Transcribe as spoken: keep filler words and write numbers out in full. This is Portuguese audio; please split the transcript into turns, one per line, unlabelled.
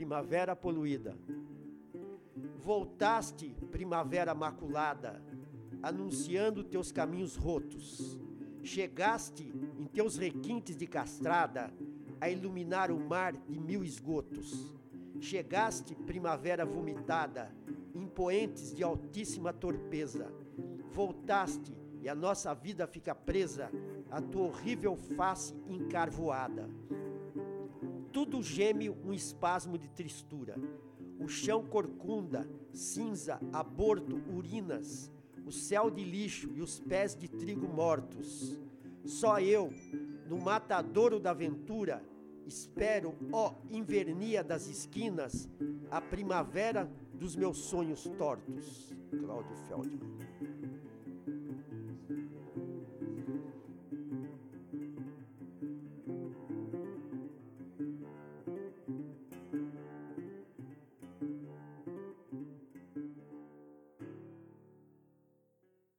primavera poluída. Voltaste, primavera maculada, anunciando teus caminhos rotos. Chegaste, em teus requintes de castrada, a iluminar o mar de mil esgotos. Chegaste, primavera vomitada, em poentes de altíssima torpeza. Voltaste, e a nossa vida fica presa à tua horrível face encarvoada. Tudo geme um espasmo de tristura. O chão corcunda, cinza, aborto, urinas, o céu de lixo e os pés de trigo mortos. Só eu, no matadouro da aventura, espero, ó invernia das esquinas, a primavera dos meus sonhos tortos. Cláudio Feldman.